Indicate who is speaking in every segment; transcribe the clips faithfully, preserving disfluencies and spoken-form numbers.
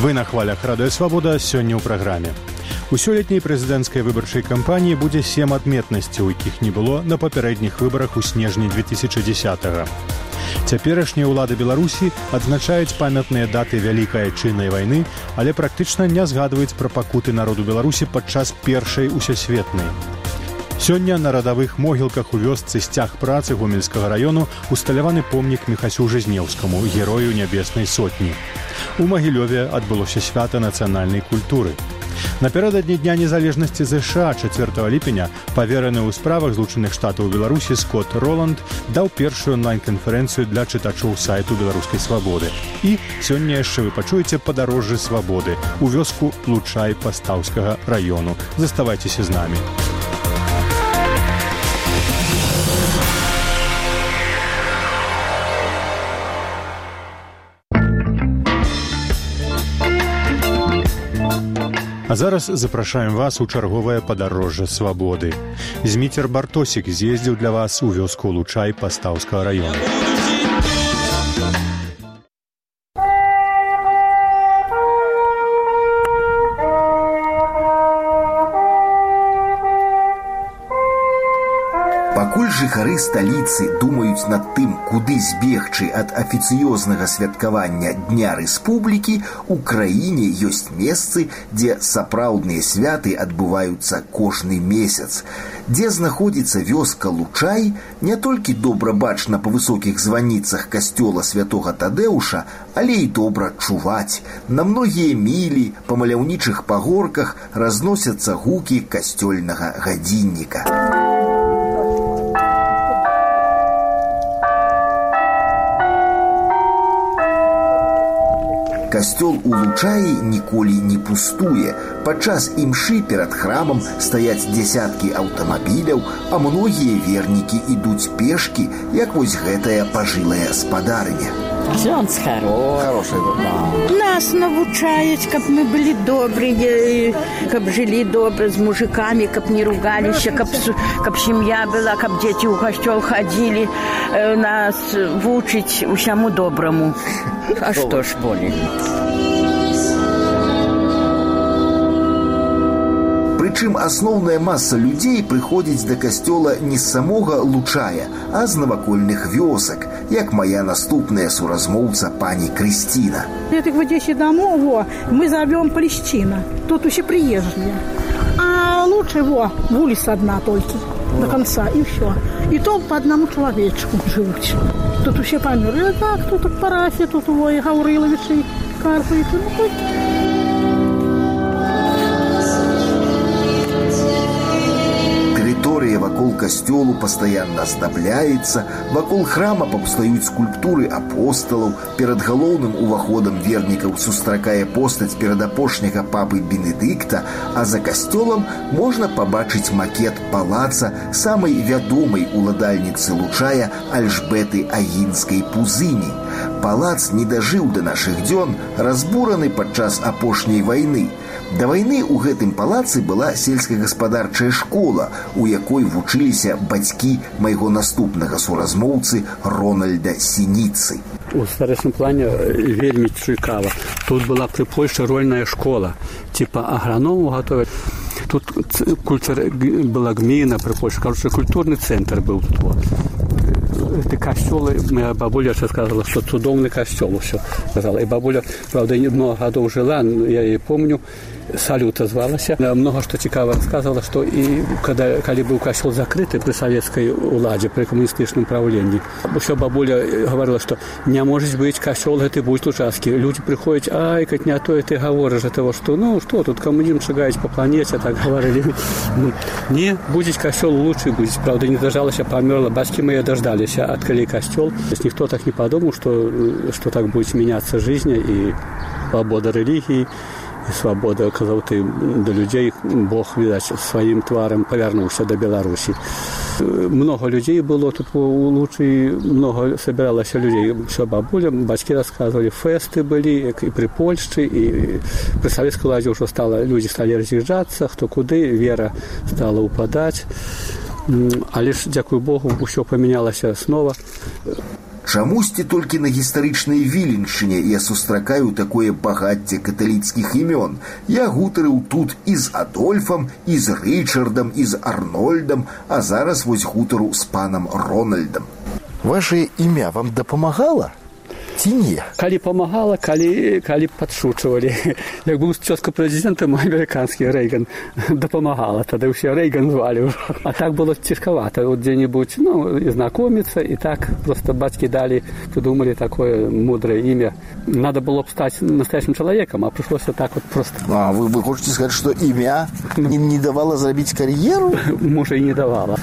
Speaker 1: Вы на хвалях Радыё Свабода сёння ў праграме. У сёлетняй прэзідэнцкай выбарчай кампаніі будзе сем адметнасцяў, якіх не было на папярэдніх выбарах у снежні две тысячи десятого. Цяперашнія ўлады Беларусі адзначаюць памятныя даты Вялікай Айчыннай вайны, але практычна не згадваюць пра пакуты народу Беларусі падчас першай усесветнай. Сёння на радавых могілках у вёсцы Сцяг працы Гомельскага раёну усталяваны помнік Міхасю Жизнеўскаму, герою Нябеснай сотні. У Магілёве адбылося свята нацыянальнай культуры. Напярэдадні Дня незалежнасці ЗША чацвёртага ліпеня павераны ў справах Злучаных Штатаў Беларусі Скотт Роланд даў першую онлайн-канферэнцыю для чытачоў сайту Беларускай Свабоды. І сёння яшчэ вы пачуеце падарожжы свабоды у вёску Лучай Пастаўскага раёну. Заставайцеся з намі. А зараз запрашаем вас у чарговае падарожжа свабоды. Зміцер Бартосік з'ездзіў для вас у вёску Лучай Пастаўскага раёна.
Speaker 2: Пакуль жыхары сталіцы думаюць над тым, куды збегчы ад афіцыёзнага святкавання Дня Рэспублікі, у краіне ёсць месцы, дзе сапраўдныя святы адбываюцца кожны месяц. Дзе знаходзіцца вёска Лучай, не толькі добра бачна па высокіх званіцах касцёла святога Тадэуша, але і добра чуваць. На многія мілі па маляўнічых пагорках разносяцца гукі касцёльнага гадзінніка. Касцёл у Лучаі ніколі не пустуе. Падчас імшы перад храмам стаяць дзясяткі аўтамабіляў, а многія вернікі ідуць пешкі, як вось гэтая пажылая спадарыня.
Speaker 3: Ксёндз хороший, да. Нас навучаюць, каб мы былі добрыя, каб жылі добра з мужикамі, каб не ругаліся, каб, каб сям'я была, каб дзеці ў касцёл хадзілі, нас вучыць усяму добраму. А што ж болей?
Speaker 2: Прычым асноўная маса людзей прыходзіць да касцёла не з самога Лучая, а з навакольных вёсак, як моя наступная суразмоўца пані Крысціна.
Speaker 4: Этих в десять домов, во, мы зовем Палестина. Тут все приезжие. А лучше, во, улица одна только до конца, и все. И то по одному человечку живут. Тут все померли. Так, тут парафия, тут во, и Гавриловичи, и Карповичи. Ну, хоть...
Speaker 2: Тэрыторыя вакол касцёлу пастаянна аздабляецца, вакол храма паўстаюць скульптуры апосталаў, перад галоўным уваходам вернікаў сустракае постаць перадапошняга папы Бенедыкта, а за касцёлам можна пабачыць макет палаца самай вядомай уладальніцы Лучая Альжбеты Агінскай Пузыні. Палац не дажыў да нашых дзён, разбураны падчас апошняй вайны. Да вайны ў гэтым палацы была сельскагаспадарчая школа, у якой вучыліся бацькі майго наступнага суразмоўцы Рональда Сініцы.
Speaker 5: У старэчным плане вельмі цікава. Тут была пры Польшчы рольная школа, типа аграному готовят. Тут культура была гміна пры Польшчы, кажучы, культурны цэнтр быў тут. Вот. Эти костелы, моя бабуля сказала, что цудовный костел, все сказала. И бабуля, правда, много годов жила, я ее помню, Салюта звалась. Много что цікаво рассказывала, что и когда, когда был костел закрытый при советской уладе, при коммунистическом правлении, все бабуля говорила, что не может быть костел, это будет ужаский. Люди приходят, ай, как не то, и ты говоришь от того, что, ну, что тут коммунизм шагает по планете, так говорили. Не, будет костел лучше, будет. Правда, не дождалась, а померла. Батьки мои дождались, открыли костел. То есть никто так не подумал, что, что так будет меняться жизнь и свобода религии, и свобода, казав ты, до людей. Бог, видать, своим тваром повернулся до Беларуси. Много людей было тут у Лучи, много собиралось людей. Все бабуля, батьки рассказывали, фесты были и при Польше, и при советской владе уже стало, люди стали разъезжаться, кто куда, вера стала упадать. А лишь, дякую Богу, все поменялось снова.
Speaker 2: Чамусьці толькі на гістарычнай Віленшчыне я сустракаю такое багацце каталіцкіх імён. Я гутарыў тут і з Адольфам, і з Рычардам, і з Арнольдам, а зараз вось гутару з панам Рональдам.
Speaker 6: Ваше імя вам дапамагала? Ці не?
Speaker 5: Калі памагала, калі, калі падшучвалі. Як быў цёзка прэзідэнтам амерыканскі Рэйган, дапамагала. Тады ўсе Рэйган звалі. А так было цяжкавата. Вот дзе-нибудь, ну, і знакоміцца, і так просто бацькі далі, придумали такое мудрое імя. Надо было б стаць настоящим чалавекам, а прыйшлося так вот просто.
Speaker 6: А вы, вы хочаце сказаць, што імя не, не давала зрабіць кар'еру?
Speaker 5: Можа, і не давала.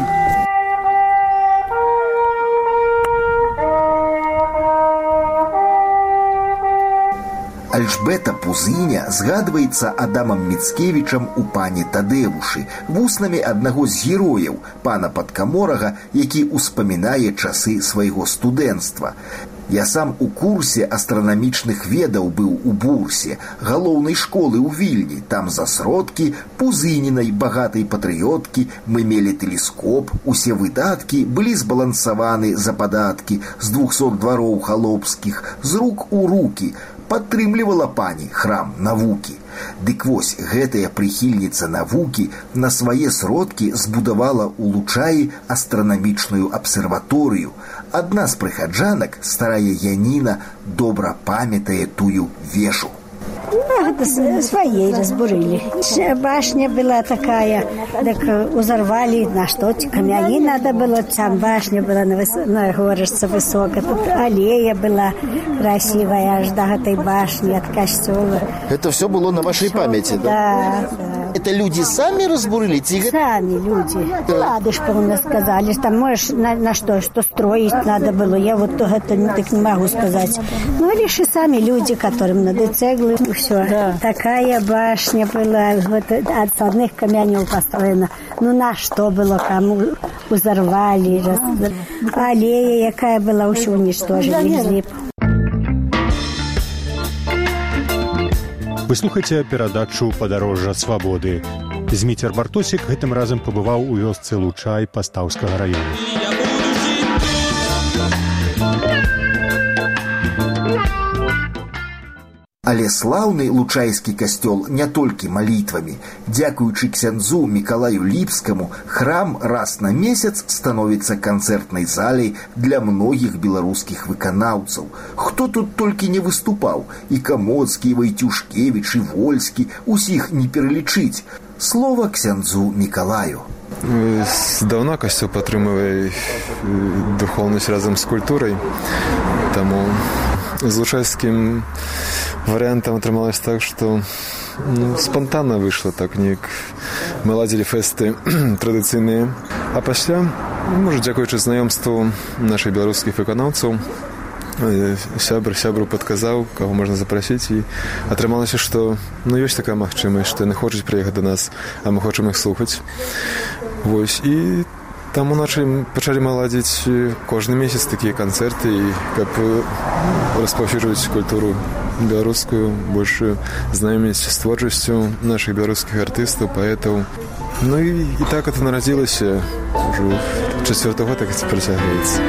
Speaker 2: Альжбета Пузыня згадваецца Адамам Міцкевічам у пане Тадэвушы, вуснамі аднаго з герояў, пана Падкаморага, які ўспамінае часы свайго студэнцтва. Я сам у курсе астранамічных ведаў быў у Бурсе, галоўнай школы ў Вільні. Там за сродкі Пузынінай, багатай патрыёткі, мы мелі тэлескоп, усе выдаткі былі збалансаваны за падаткі з двухсот двароў халопскіх, з рук у рукі. Падтрымлівала пані храм навукі. Дык вось, гэтая прыхільніца навукі на свае сродкі збудавала ў Лучаі астранамічную абсерваторыю. Адна з прыхаджанак, старая Яніна, добра памятае тую вежу.
Speaker 7: Ну, своей разбурили. Башня была такая, так узорвали на что камнями надо было, там башня была на, выс... на горышце высокая, тут аллея была красивая аж до этой башни от костела.
Speaker 6: Это все было на вашей памяти, да?
Speaker 7: Да, да.
Speaker 6: Это люди сами разбурили? Тигр?
Speaker 7: Сами люди. Ладушка у нас сказали, что там можешь на, на что, что строить надо было. Я вот это так не могу сказать. Ну, лишь и сами люди, которым надо цеглы, все. Да. Такая башня была, вот от одних камней построена. Ну, на что было, кому взорвали. Раз... Аллея, якая была, уже уничтожили.
Speaker 1: Вы слухаеце перадачу «Падарожжа свабоды». Зміцер Бартосік гэтым разам пабываў у вёсцы Лучай Пастаўскага раёна.
Speaker 2: Але слаўны лучайскі касцёл не толькі малітвамі. Дзякуючы ксяндзу Мікалаю Ліпскаму, храм раз на месяц становіцца канцэртнай залай для многіх беларускіх выканаўцаў. Хто тут толькі не выступаў? І Камоцкі, і Вайцюшкевіч, і Вольскі, усіх не пералічыць. Слова ксяндзу Мікалаю.
Speaker 8: Здаўна касцёл падтрымлівае духоўнасць разам з культурай, таму з лучайскім вариантом атрымалось так, что ну, спонтанно вышло так неяк. Мы ладзілі фэсты традыцыйныя. А пасля, можа, дзякуючы знаёмству нашых беларускіх выканаўцаў, сябр сябру падказаў, каго можна запрасіць, і атрымалася, што ну, ёсць такая магчымасць, што яны хочуць прыехаць да нас, а мы хочам іх слухаць. Вось, і там уначы пачалі мы ладзіць кожны месяц такія канцэрты, і каб распаўсюджваць культуру беларускую, больш знаёміць з творчасцю нашых беларускіх артыстаў, паэтаў. Ну і, і так это нарадзілася ўжо чацвёрты год, так і працягваецца.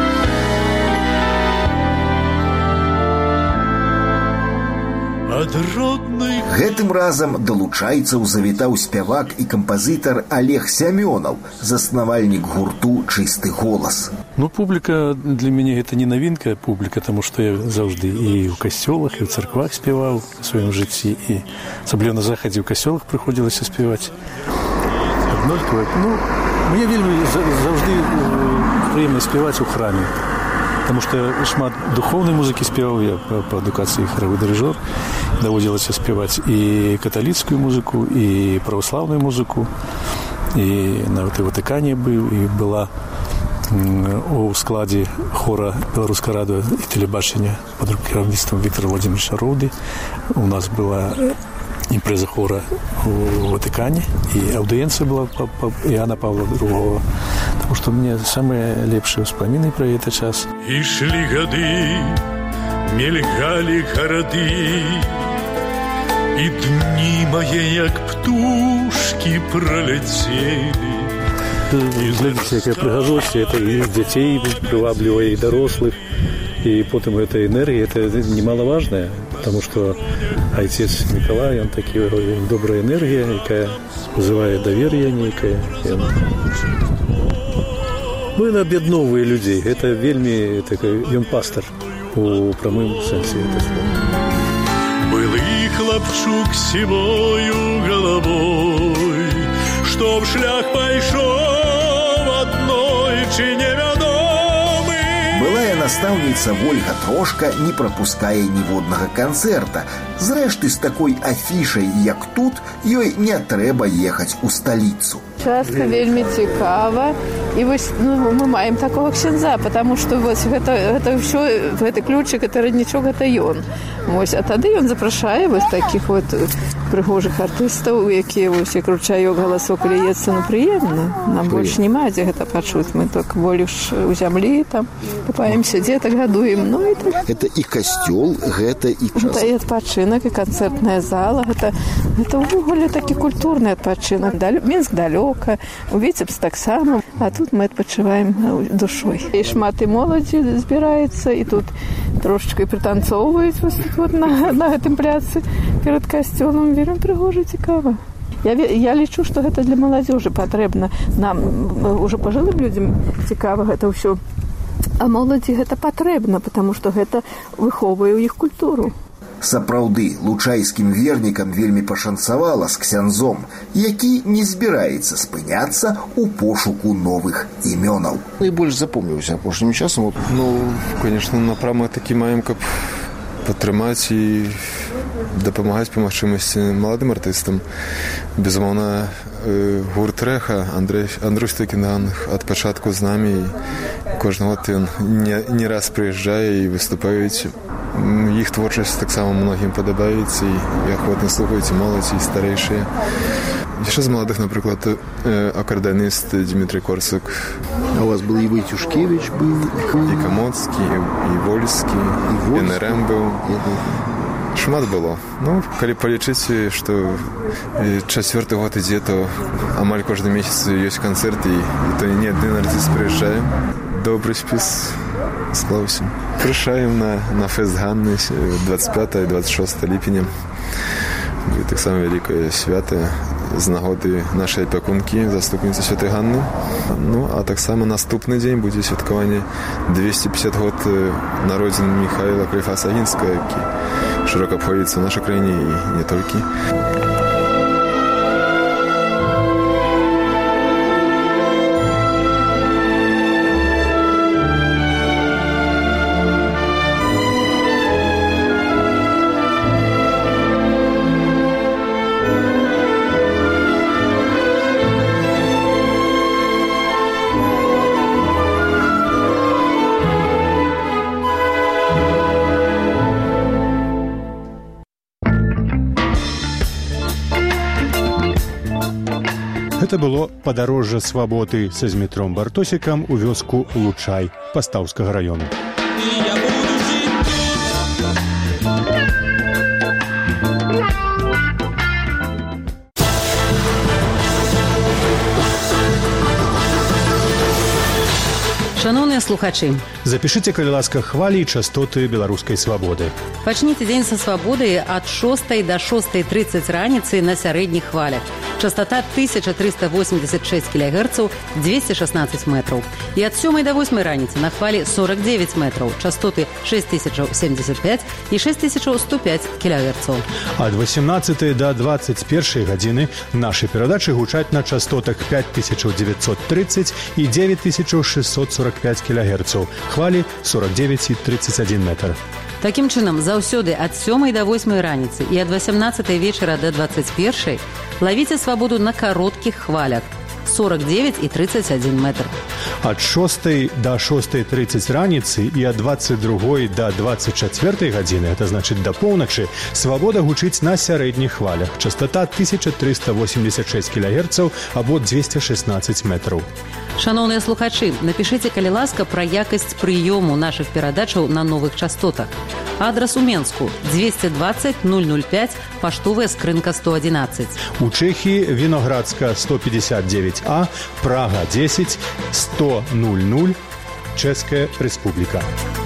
Speaker 2: Гэтым разам да лучайцаў завітаў спявак і кампазітар Олег Сямёнаў, заснавальнік гурту «Чысты голас».
Speaker 9: Ну, публіка для мяне гэта не навінка публіка, таму што я заўжды і ў касцёлах, і ў царквах спяваў у сваім жыцці, і асабліва на захадзе ў касцёлах прыходзілася спяваць. Аднолькава. Ну, мне вельмі заўжды прыемна спяваць у храме. Потому что шмат духовной музыки спевал я по, по адукации хоровой дирижер. Доводилось спевать и католическую музыку, и православную музыку. И на вот и Ватикане был, и была у складе хора Белорусского радио и телебачения под руководством Виктора Владимировича Роуды. У нас была импреза хора у Ватикане, и аудиенция была по, по Иоанна Павла другого. Потому что мне самые лепшие вспомины про этот час.
Speaker 10: И шли годы, мелькали городы, и дни мои, як птушки, пролетели.
Speaker 9: глядите, якая прыгажосць, это і дзяцей прываблівае, і дарослых, і потым гэта энергія, это немалаважная, потому что отец Николай, он такі добрая энергія, якая вызывае давер'е нейкае. Мы аб'ядноўвае людзей, гэта вельмі такой, ён пастар у прамым сэнсе гэта слова.
Speaker 10: Былы хлапчук сівою галавой, што в шлях пайшоў аднойчы невядомы.
Speaker 2: Былая настаўніца Вольга Трошка не прапускае ніводнага канцэрта. Зрэшты, з такой афішай, як тут, ёй не трэба ехаць у сталіцу.
Speaker 11: Часто вельмі цікава. І вось, ну, мы маем такого ксяндза, потому что вось гэта, гэта ўсё, гэты ключик, это роднічок, гэта ён. Вось, а тады ён запрашае вось такіх вот прыгожых артыстаў, якія вось, як ручаёк галасок ліецца, ну, прыемна. Нам больш няма дзе гэта пачуць. Мы только больш у зямлі, там, купаемся, дзетак гадуем, ну, і так.
Speaker 6: Это і касцёл, гэта і час.
Speaker 11: Гэта і адпачынак, і канцэртная зала, гэта, гэта ўвогуле такі культурны адпачынак. Мінск далёка, у Віцебск таксама, а тут мы адпачываем душой. І шмат і моладзі збіраецца, і тут трошечка і прытанцоўваюць вось тут вот на, на гэтым пляцы перад касцёлам. Вельмі прыгожа, цікава. Я, я лічу, што гэта для маладзёжы патрэбна. Нам, уже пажылым людзям, цікава гэта ўсё. А моладзі гэта патрэбна, потому што гэта выхоўвае ў іх культуру.
Speaker 2: Сапраўды, лучайскім вернікам вельмі пашанцавала з ксяндзом, які не збіраецца спыняцца ў пошуку новых імёнаў.
Speaker 6: Найбольш запомніўся апошнім часам.
Speaker 8: Ну, конечно, напрамак такі маем, каб падтрымаць і дапамагаць па магчымасці маладым артыстам. Безумоўна, гурт Рэха, Андрей, Андрусь Токінан ад пачатку з намі, і кожны год ён не, не раз прыязджае і выступаюць. Іх творчасць таксама многім падабаецца, і ахвотна слухаюць і моладзь, і старэйшыя. Яшчэ з маладых, напрыклад, акардэаніст Дмітрий Корсак.
Speaker 6: А у вас был і Войтюшкевич был,
Speaker 8: і Камоцкі, і Вольскі, і эн эр эм быў. Шмат было. Ну, калі палічыць, што чацвёрты год ідзе, то амаль кожны месяц ёсць канцэрт, і то не адзін артыст прыязджае. Добры спіс склаўся. Прышаем на, на фэст Ганны двадцать пятого і двадцать шостого ліпеня. І таксама вялікае свята з нагоды нашай апякункі, заступніцы Святай Ганны. Ну, а таксама наступны дзень будзе святкаванне двести пятьдесят год народзін Михаила Каліфаса Агінскага, які шырока абходзіцца ў нашай краіне і не толькі.
Speaker 1: Гэта было падарожжа свабоды са Змітром Бартосікам у вёску Лучай Пастаўскага раёну.
Speaker 12: Шановныя слухачы,
Speaker 1: запішыце, калі ласка, хвалі і частоты беларускай свабоды.
Speaker 12: Пачніце дзень са свабоды ад шостай да шостай трыццаць раніцы на сярэдніх хвалях. Частота тысяча триста восемьдесят шесть килогерцаў, двести шестнадцать метров. И от сёмай до восьмай раніцы на хвале сорок девять метров, частоты шесть тысяч семьдесят пять и шесть тысяч сто пять килогерцаў.
Speaker 1: Ад восемнадцатай до двадцать першай гадзіны нашы перадачы гучаць на частотах пять тысяч девятьсот тридцать и девять тысяч шестьсот сорок пять килогерцаў, хвалі сорок девять и тридцать один метр.
Speaker 12: Такім чынам, заўсёды ад сёмай до восьмай раніцы і ад восемнадцатай вечара до двадцать першай лавіце свабоду на кароткіх хвалях сорок девять и тридцать один метр.
Speaker 1: Ад шостай до шостай тридцать раніцы і ад двадцать другой до двадцать чацвёртай гадзіны, это значыць до поўначы, свабода гучыць на сярэдніх хвалях. Частота тысяча триста восемьдесят шесть килогерцаў або двести шестнадцать метров.
Speaker 12: Шановныя слухачы, напішыце, калі ласка, пра якасць прыёму нашых перадачаў на новых частотах. Адрас у Менску двести двадцать ноль ноль пять, паштовая скрынка сто одиннадцать.
Speaker 1: У Чехии Виноградска сто пятьдесят девять А, Прага десять, сто ноль ноль, Чешская Республика.